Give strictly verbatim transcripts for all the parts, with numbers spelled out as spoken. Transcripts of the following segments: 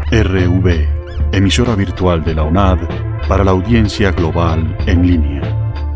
R V, emisora virtual de la UNAD para la audiencia global en línea.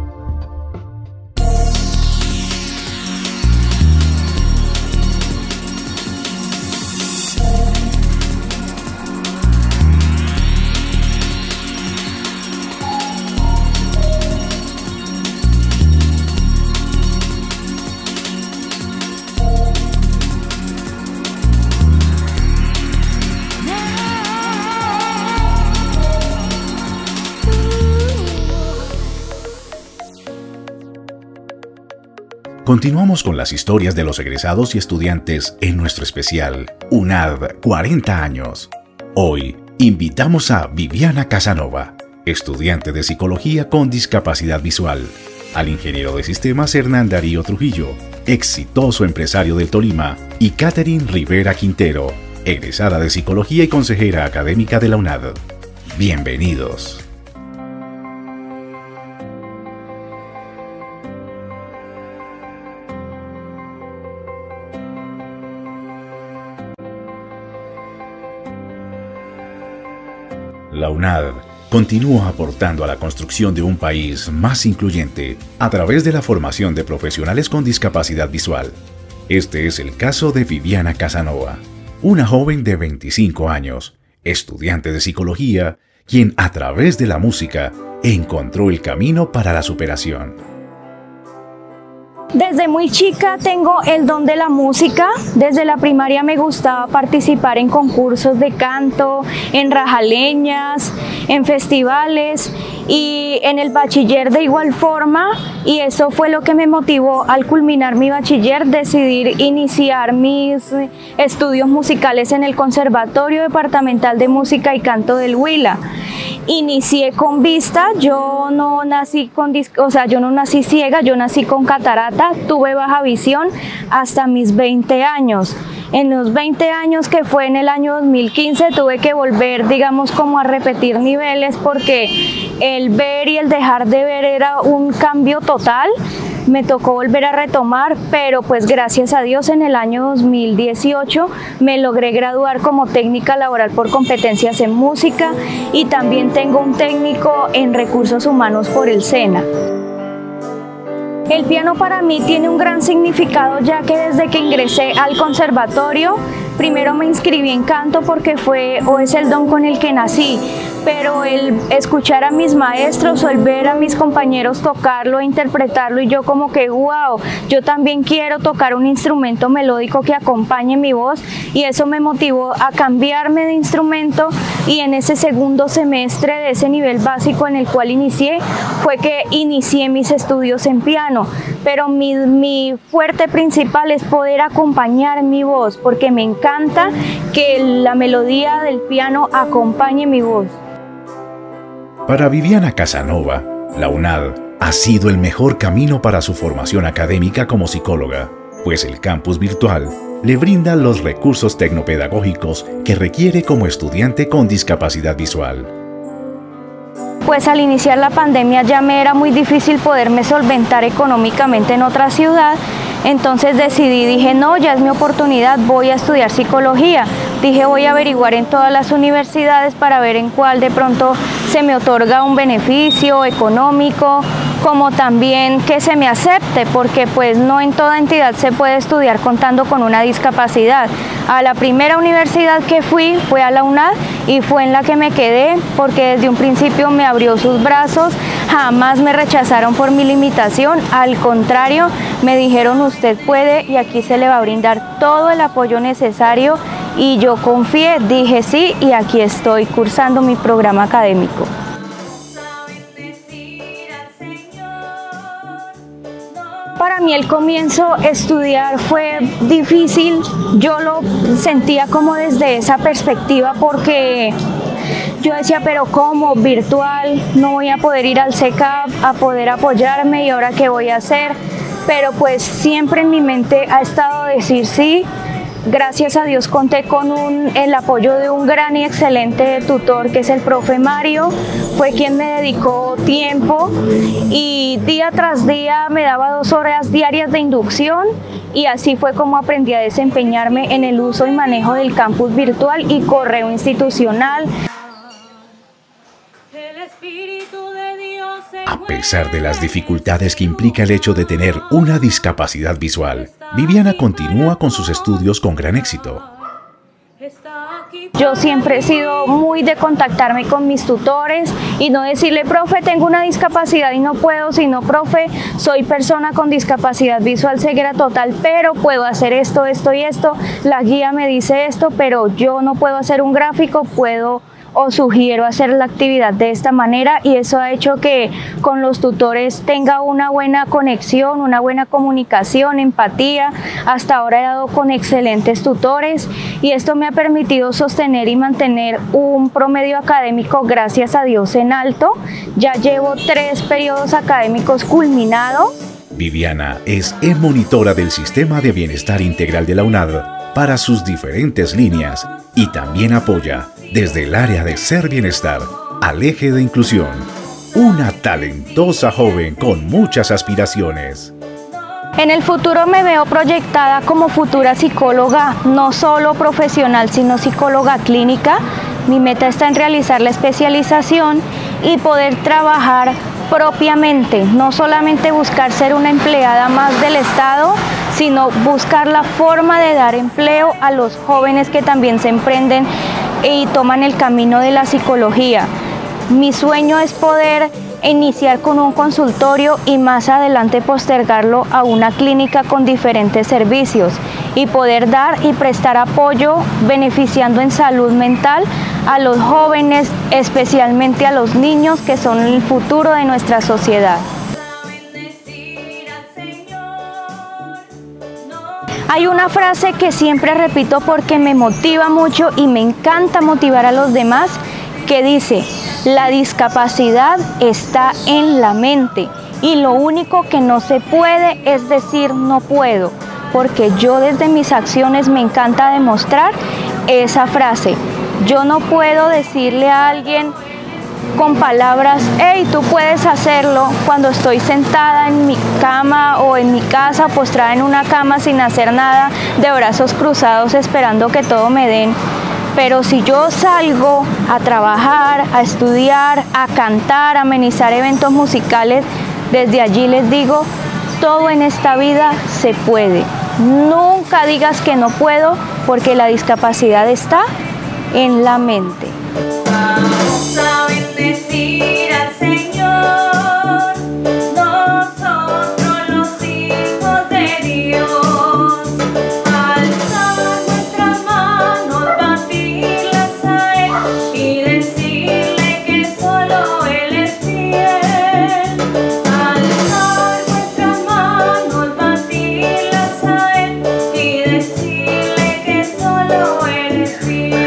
Continuamos con las historias de los egresados y estudiantes en nuestro especial UNAD cuarenta años. Hoy invitamos a Viviana Casanova, estudiante de psicología con discapacidad visual, al ingeniero de sistemas Hernán Darío Trujillo, exitoso empresario del Tolima, y Catherine Rivera Quintero, egresada de psicología y consejera académica de la UNAD. Bienvenidos. La UNAD continúa aportando a la construcción de un país más incluyente a través de la formación de profesionales con discapacidad visual. Este es el caso de Viviana Casanova, una joven de veinticinco años, estudiante de psicología, quien a través de la música encontró el camino para la superación. Desde muy chica tengo el don de la música. Desde la primaria me gustaba participar en concursos de canto, en rajaleñas, en festivales y en el bachiller de igual forma, y eso fue lo que me motivó al culminar mi bachiller, decidir iniciar mis estudios musicales en el Conservatorio Departamental de Música y Canto del Huila. Inicié con vista, yo no nací con, o sea, yo no nací ciega, yo nací con catarata, tuve baja visión hasta mis veinte años. En los veinte años, que fue en el año dos mil quince, tuve que volver, digamos, como a repetir niveles, porque el ver y el dejar de ver era un cambio total. Me tocó volver a retomar, pero pues gracias a Dios en el año dos mil dieciocho me logré graduar como técnica laboral por competencias en música, y también tengo un técnico en recursos humanos por el SENA. El piano para mí tiene un gran significado, ya que desde que ingresé al conservatorio, primero me inscribí en canto porque fue o es el don con el que nací, pero el escuchar a mis maestros o el ver a mis compañeros tocarlo e interpretarlo, y yo como que wow, yo también quiero tocar un instrumento melódico que acompañe mi voz, y eso me motivó a cambiarme de instrumento. Y en ese segundo semestre de ese nivel básico en el cual inicié, fue que inicié mis estudios en piano, pero mi, mi fuerte principal es poder acompañar mi voz, porque me encanta que la melodía del piano acompañe mi voz. Para Viviana Casanova, la UNAD ha sido el mejor camino para su formación académica como psicóloga, pues el campus virtual le brinda los recursos tecnopedagógicos que requiere como estudiante con discapacidad visual. Pues al iniciar la pandemia ya me era muy difícil poderme solventar económicamente en otra ciudad, entonces decidí, dije no, ya es mi oportunidad, voy a estudiar psicología. Dije voy a averiguar en todas las universidades para ver en cuál de pronto se me otorga un beneficio económico, como también que se me acepte, porque pues no en toda entidad se puede estudiar contando con una discapacidad. A la primera universidad que fui fue a la UNAD, y fue en la que me quedé, porque desde un principio me abrió sus brazos, jamás me rechazaron por mi limitación, al contrario, me dijeron usted puede y aquí se le va a brindar todo el apoyo necesario, y yo confié, dije sí, y aquí estoy cursando mi programa académico. Para mí el comienzo, estudiar, fue difícil. Yo lo sentía como desde esa perspectiva, porque yo decía, pero ¿cómo? Virtual, no voy a poder ir al C E C A P a poder apoyarme, ¿y ahora qué voy a hacer? Pero pues siempre en mi mente ha estado decir sí, Gracias a Dios conté con un, el apoyo de un gran y excelente tutor que es el profe Mario, fue quien me dedicó tiempo y día tras día me daba dos horas diarias de inducción y así fue como aprendí a desempeñarme en el uso y manejo del campus virtual y correo institucional. A pesar de las dificultades que implica el hecho de tener una discapacidad visual, Viviana continúa con sus estudios con gran éxito. Yo siempre he sido muy de contactarme con mis tutores y no decirle, profe, tengo una discapacidad y no puedo, sino, profe, soy persona con discapacidad visual ceguera total, pero puedo hacer esto, esto y esto, la guía me dice esto, pero yo no puedo hacer un gráfico, puedo o sugiero hacer la actividad de esta manera y eso ha hecho que con los tutores tenga una buena conexión, una buena comunicación, empatía. Hasta ahora he dado con excelentes tutores y esto me ha permitido sostener y mantener un promedio académico, gracias a Dios, en alto. Ya llevo tres periodos académicos culminados. Viviana es e-monitora del Sistema de Bienestar Integral de la UNAD para sus diferentes líneas y también apoya desde el área de Ser Bienestar al eje de inclusión. Una talentosa joven con muchas aspiraciones. En el futuro me veo proyectada como futura psicóloga, no solo profesional, sino psicóloga clínica. Mi meta está en realizar la especialización y poder trabajar propiamente, no solamente buscar ser una empleada más del Estado, sino buscar la forma de dar empleo a los jóvenes que también se emprenden y toman el camino de la psicología. Mi sueño es poder iniciar con un consultorio y más adelante postergarlo a una clínica con diferentes servicios y poder dar y prestar apoyo beneficiando en salud mental a los jóvenes, especialmente a los niños que son el futuro de nuestra sociedad. Hay una frase que siempre repito porque me motiva mucho y me encanta motivar a los demás, que dice: la discapacidad está en la mente y lo único que no se puede es decir no puedo, porque yo desde mis acciones me encanta demostrar esa frase. Yo no puedo decirle a alguien con palabras, hey, tú puedes hacerlo, cuando estoy sentada en mi cama o en mi casa, postrada en una cama sin hacer nada, de brazos cruzados esperando que todo me den. Pero si yo salgo a trabajar, a estudiar, a cantar, a amenizar eventos musicales, desde allí les digo, todo en esta vida se puede. Nunca digas que no puedo, porque la discapacidad está en la mente. Vamos a bendecir al Señor, nosotros los hijos de Dios, alzar nuestras manos, batirlas a Él y decirle que solo Él es fiel. Alzar nuestras manos, batirlas a Él y decirle que solo Él es fiel.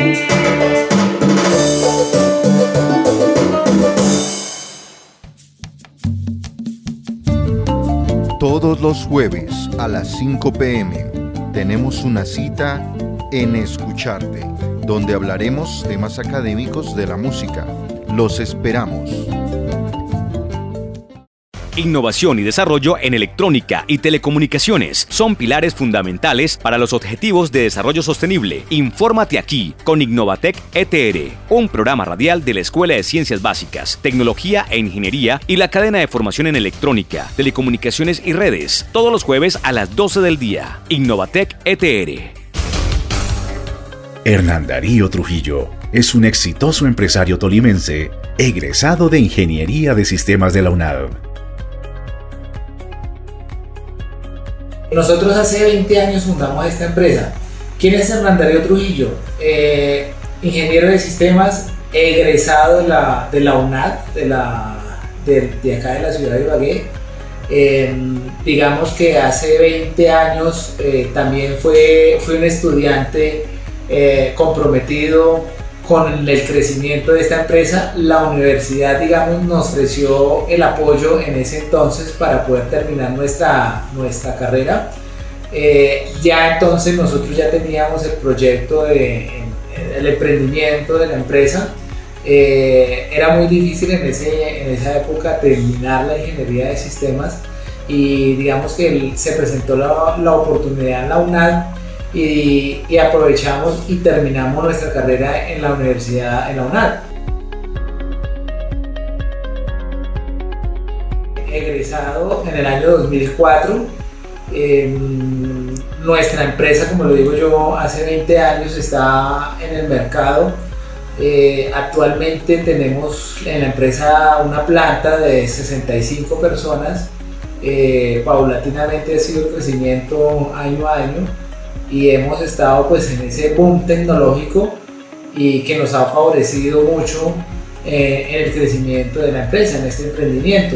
Todos los jueves a las cinco p m tenemos una cita en Escucharte, donde hablaremos temas académicos de la música. Los esperamos. Innovación y desarrollo en electrónica y telecomunicaciones son pilares fundamentales para los objetivos de desarrollo sostenible. Infórmate aquí con Innovatec E T R, un programa radial de la Escuela de Ciencias Básicas, Tecnología e Ingeniería y la cadena de formación en electrónica, telecomunicaciones y redes, todos los jueves a las doce del día. Innovatec E T R. Hernán Darío Trujillo es un exitoso empresario tolimense, egresado de Ingeniería de Sistemas de la UNAD. Nosotros hace veinte años fundamos esta empresa. ¿Quién es Hernán Darío Trujillo? Eh, ingeniero de sistemas, egresado de la, de la UNAD, de, la, de, de acá de la ciudad de Ibagué. Eh, digamos que hace veinte años eh, también fue, fui un estudiante eh, comprometido con el crecimiento de esta empresa. La universidad, digamos, nos ofreció el apoyo en ese entonces para poder terminar nuestra, nuestra carrera. Eh, ya entonces nosotros ya teníamos el proyecto de el emprendimiento de la empresa. Eh, era muy difícil en, ese, en esa época terminar la ingeniería de sistemas y digamos que el, se presentó la, la oportunidad en la UNAD y, y aprovechamos y terminamos nuestra carrera en la universidad, en la UNAD. Egresado en el año dos mil cuatro, eh, nuestra empresa, como lo digo yo, hace veinte años está en el mercado. Eh, actualmente tenemos en la empresa una planta de sesenta y cinco personas. Eh, paulatinamente ha sido el crecimiento año a año y hemos estado pues en ese boom tecnológico y que nos ha favorecido mucho eh, en el crecimiento de la empresa, en este emprendimiento.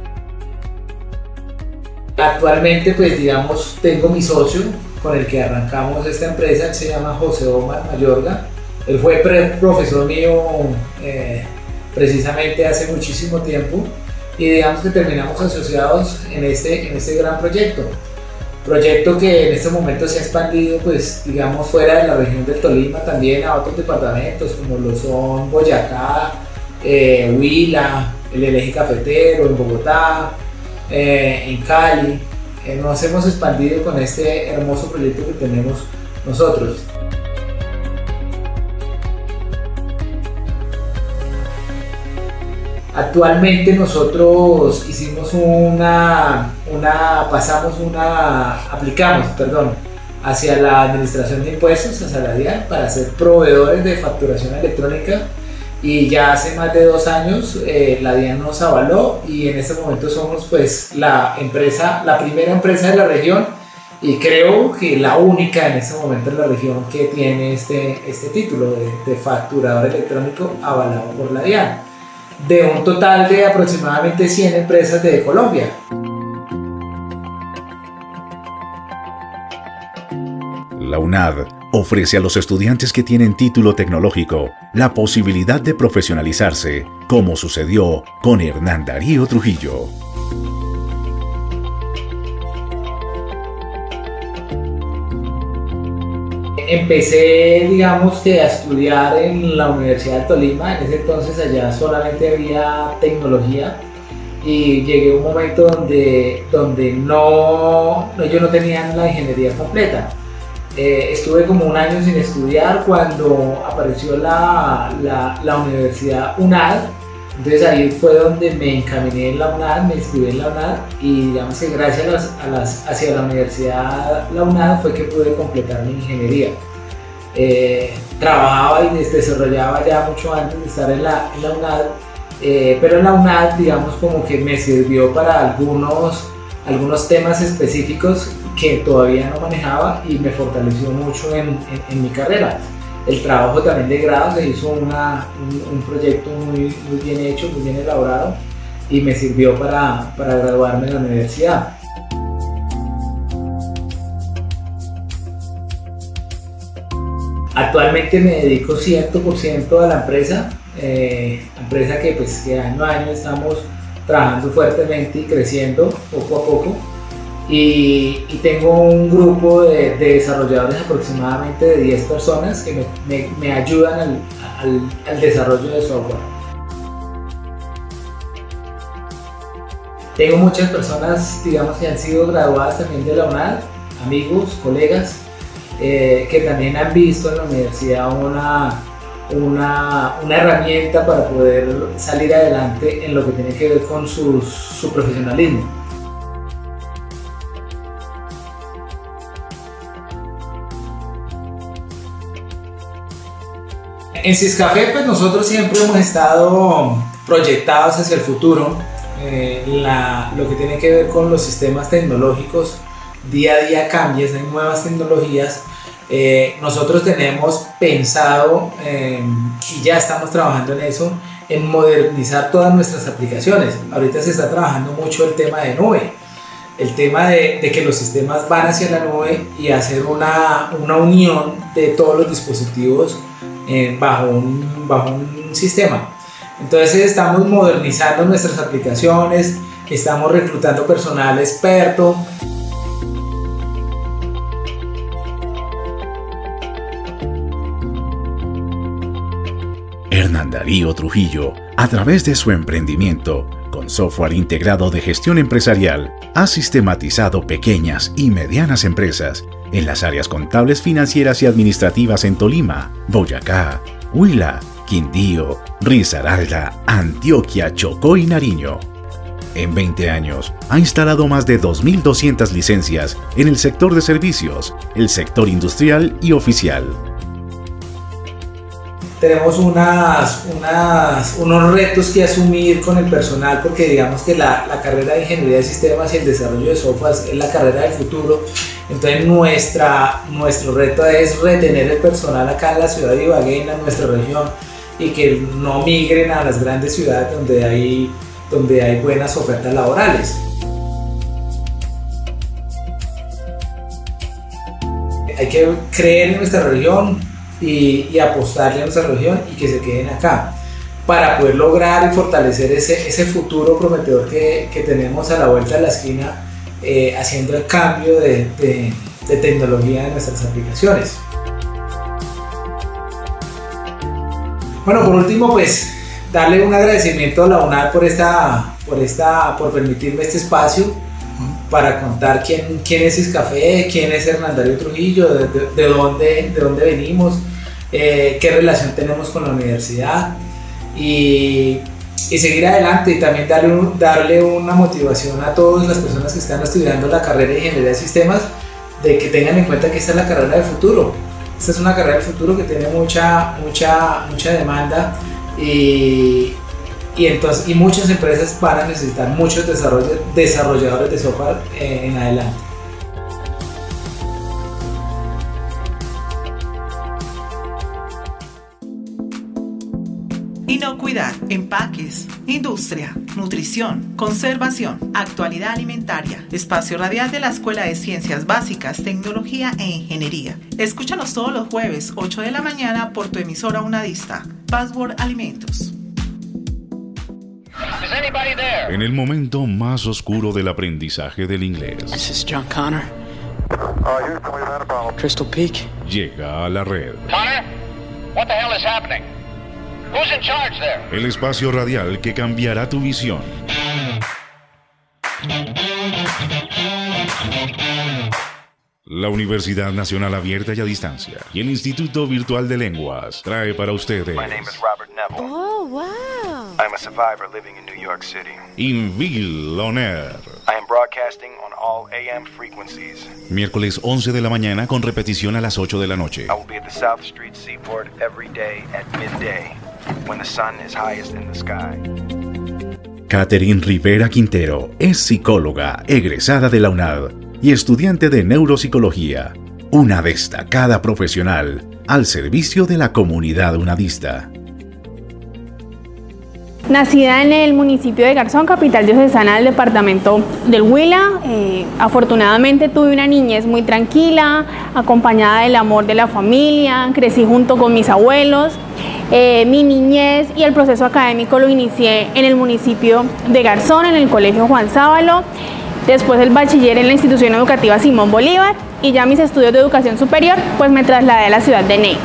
Actualmente pues digamos tengo mi socio con el que arrancamos esta empresa, él se llama José Omar Mayorga. Él fue profesor mío eh, precisamente hace muchísimo tiempo y digamos que terminamos asociados en este, en este gran proyecto. Proyecto que en este momento se ha expandido pues digamos fuera de la región del Tolima también a otros departamentos como lo son Boyacá, eh, Huila, el Eje Cafetero, en Bogotá, eh, en Cali. Eh, nos hemos expandido con este hermoso proyecto que tenemos nosotros. Actualmente nosotros hicimos una, una, pasamos una, aplicamos, perdón, hacia la administración de impuestos, hacia la DIAN, para ser proveedores de facturación electrónica y ya hace más de dos años eh, la DIAN nos avaló y en este momento somos pues la empresa, la primera empresa de la región y creo que la única en este momento en la región que tiene este, este título de, de facturador electrónico avalado por la DIAN, de un total de aproximadamente cien empresas de Colombia. La UNAD ofrece a los estudiantes que tienen título tecnológico la posibilidad de profesionalizarse, como sucedió con Hernán Darío Trujillo. Empecé, digamos que a estudiar en la Universidad de Tolima. En ese entonces allá solamente había tecnología y llegué a un momento donde, donde no, no, yo no tenía la ingeniería completa. Eh, estuve como un año sin estudiar cuando apareció la, la, la Universidad UNAD. Entonces ahí fue donde me encaminé en la UNAD, me inscribí en la UNAD y digamos que gracias a las, a las, hacia la Universidad la UNAD fue que pude completar mi ingeniería. Eh, trabajaba y desarrollaba ya mucho antes de estar en la, en la UNAD, eh, pero en la UNAD digamos como que me sirvió para algunos, algunos temas específicos que todavía no manejaba y me fortaleció mucho en, en, en mi carrera. El trabajo también de grado se hizo una, un, un proyecto muy, muy bien hecho, muy bien elaborado y me sirvió para, para graduarme en la universidad. Actualmente me dedico cien por ciento a la empresa, eh, empresa que pues que año a año estamos trabajando fuertemente y creciendo poco a poco. Y, y tengo un grupo de, de desarrolladores aproximadamente de diez personas que me, me, me ayudan al, al, al desarrollo de software. Tengo muchas personas, digamos, que han sido graduadas también de la UNAD, amigos, colegas, eh, que también han visto en la universidad una, una, una herramienta para poder salir adelante en lo que tiene que ver con su, su profesionalismo. En Siscafé pues nosotros siempre hemos estado proyectados hacia el futuro, eh, la, lo que tiene que ver con los sistemas tecnológicos, día a día cambian, hay nuevas tecnologías, eh, nosotros tenemos pensado eh, y ya estamos trabajando en eso, en modernizar todas nuestras aplicaciones. Ahorita se está trabajando mucho el tema de nube, el tema de, de que los sistemas van hacia la nube y hacer una, una unión de todos los dispositivos Eh, bajo, un, bajo un sistema. Entonces estamos modernizando nuestras aplicaciones, estamos reclutando personal experto. Hernán Darío Trujillo, a través de su emprendimiento, con software integrado de gestión empresarial, ha sistematizado pequeñas y medianas empresas en las áreas contables, financieras y administrativas en Tolima, Boyacá, Huila, Quindío, Risaralda, Antioquia, Chocó y Nariño. En veinte años, ha instalado más de dos mil doscientas licencias en el sector de servicios, el sector industrial y oficial. Tenemos unas, unas, unos retos que asumir con el personal, porque digamos que la, la carrera de Ingeniería de Sistemas y el desarrollo de software es la carrera del futuro. Entonces nuestra, nuestro reto es retener el personal acá en la ciudad de Ibagué, en nuestra región, y que no migren a las grandes ciudades donde hay, donde hay buenas ofertas laborales. Hay que creer en nuestra región y, y apostarle a nuestra región y que se queden acá para poder lograr y fortalecer ese, ese futuro prometedor que, que tenemos a la vuelta de la esquina, eh, haciendo el cambio de, de, de tecnología de nuestras aplicaciones. Bueno, por último, pues darle un agradecimiento a la UNAD por, esta, por, esta, por permitirme este espacio para contar quién, quién es Iscafé, quién es Hernán Darío Trujillo, de, de, de, dónde, de dónde venimos, eh, qué relación tenemos con la universidad y, y seguir adelante, y también darle, un, darle una motivación a todas las personas que están estudiando la carrera de Ingeniería de Sistemas, de que tengan en cuenta que esta es la carrera del futuro. Esta es una carrera del futuro que tiene mucha, mucha, mucha demanda y, y, entonces, y muchas empresas van a necesitar muchos desarrolladores de software eh, en adelante. Inocuidad, empaques, industria, nutrición, conservación, actualidad alimentaria. Espacio radial de la Escuela de Ciencias Básicas, Tecnología e Ingeniería. Escúchanos todos los jueves, ocho de la mañana, por tu emisora unadista. Password Alimentos. En el momento más oscuro del aprendizaje del inglés, This is John Connor. Crystal Peak. llega a la red. Connor, what the hell is happening? Who's in charge there? El espacio radial que cambiará tu visión. La Universidad Nacional Abierta y a Distancia y el Instituto Virtual de Lenguas trae para ustedes My name is Robert Neville. Oh, wow. I'm a survivor living in New York City. Invil On Air. I am broadcasting on all A M frequencies. Miércoles once de la mañana con repetición a las ocho de la noche. I will be at the South Street Seaport every day at midday, when the sun is highest in the sky. Catherine Rivera Quintero es psicóloga, egresada de la UNAD y estudiante de neuropsicología, una destacada profesional al servicio de la comunidad unadista. Nacida en el municipio de Garzón, capital diocesana del departamento del Huila, eh, afortunadamente tuve una niñez muy tranquila, acompañada del amor de la familia, crecí junto con mis abuelos. Eh, mi niñez y el proceso académico lo inicié en el municipio de Garzón, en el colegio Juan Sábalo, después el bachiller en la institución educativa Simón Bolívar y ya mis estudios de educación superior pues me trasladé a la ciudad de Neiva.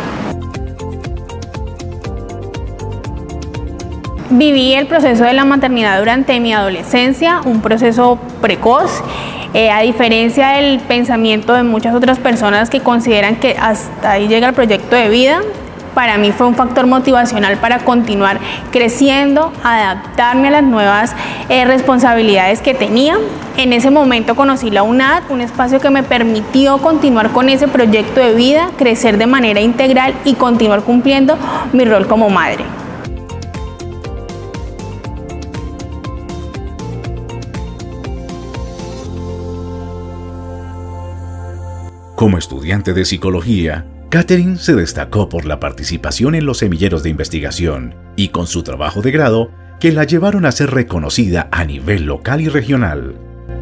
Viví el proceso de la maternidad durante mi adolescencia, un proceso precoz, eh, a diferencia del pensamiento de muchas otras personas que consideran que hasta ahí llega el proyecto de vida. Para mí fue un factor motivacional para continuar creciendo, adaptarme a las nuevas eh, responsabilidades que tenía. En ese momento conocí la UNAD, un espacio que me permitió continuar con ese proyecto de vida, crecer de manera integral y continuar cumpliendo mi rol como madre. Como estudiante de psicología, Catherine se destacó por la participación en los semilleros de investigación y con su trabajo de grado que la llevaron a ser reconocida a nivel local y regional.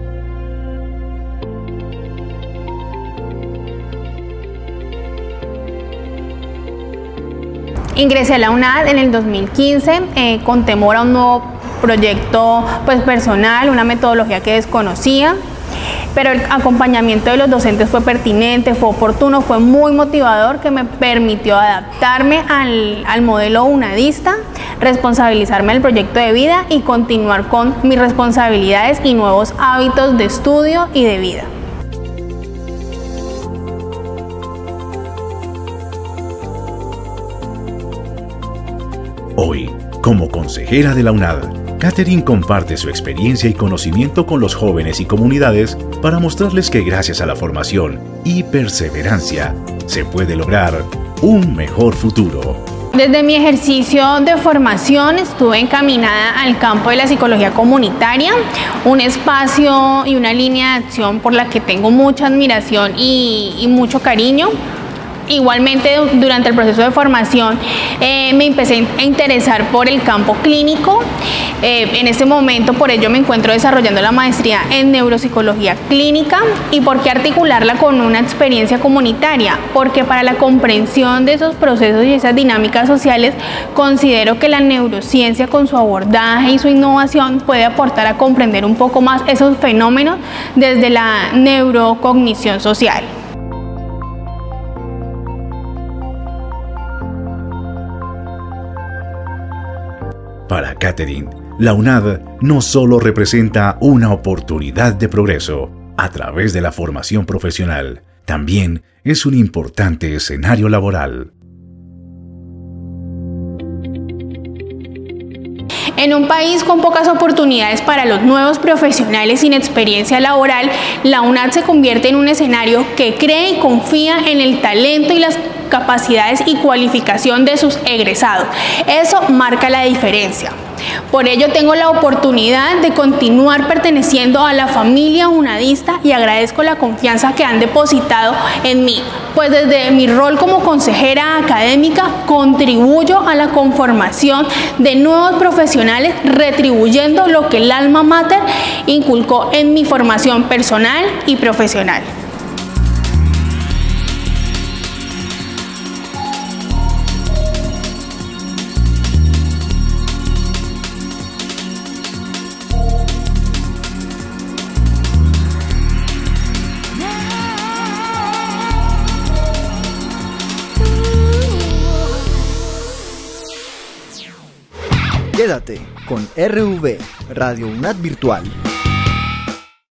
Ingresé a la UNAD en el dos mil quince eh, con temor a un nuevo proyecto pues, personal, una metodología que desconocía. pero el acompañamiento de los docentes fue pertinente, fue oportuno, fue muy motivador, que me permitió adaptarme al, al modelo unadista, responsabilizarme del proyecto de vida y continuar con mis responsabilidades y nuevos hábitos de estudio y de vida. Hoy, como consejera de la UNAD, Katherine comparte su experiencia y conocimiento con los jóvenes y comunidades para mostrarles que gracias a la formación y perseverancia se puede lograr un mejor futuro. Desde mi ejercicio de formación estuve encaminada al campo de la psicología comunitaria, un espacio y una línea de acción por la que tengo mucha admiración y, y mucho cariño. Igualmente, durante el proceso de formación eh, me empecé a interesar por el campo clínico. Eh, en este momento, por ello, me encuentro desarrollando la maestría en neuropsicología clínica. ¿Y por qué articularla con una experiencia comunitaria? Porque para la comprensión de esos procesos y esas dinámicas sociales, considero que la neurociencia, con su abordaje y su innovación, puede aportar a comprender un poco más esos fenómenos desde la neurocognición social. Para Katherine, la UNAD no solo representa una oportunidad de progreso a través de la formación profesional, también es un importante escenario laboral. En un país con pocas oportunidades para los nuevos profesionales sin experiencia laboral, la UNAD se convierte en un escenario que cree y confía en el talento y las capacidades y cualificación de sus egresados. Eso marca la diferencia. Por ello tengo la oportunidad de continuar perteneciendo a la familia unadista y agradezco la confianza que han depositado en mí, pues desde mi rol como consejera académica contribuyo a la conformación de nuevos profesionales, retribuyendo lo que el alma mater inculcó en mi formación personal y profesional. Quédate con R V, Radio UNAD Virtual.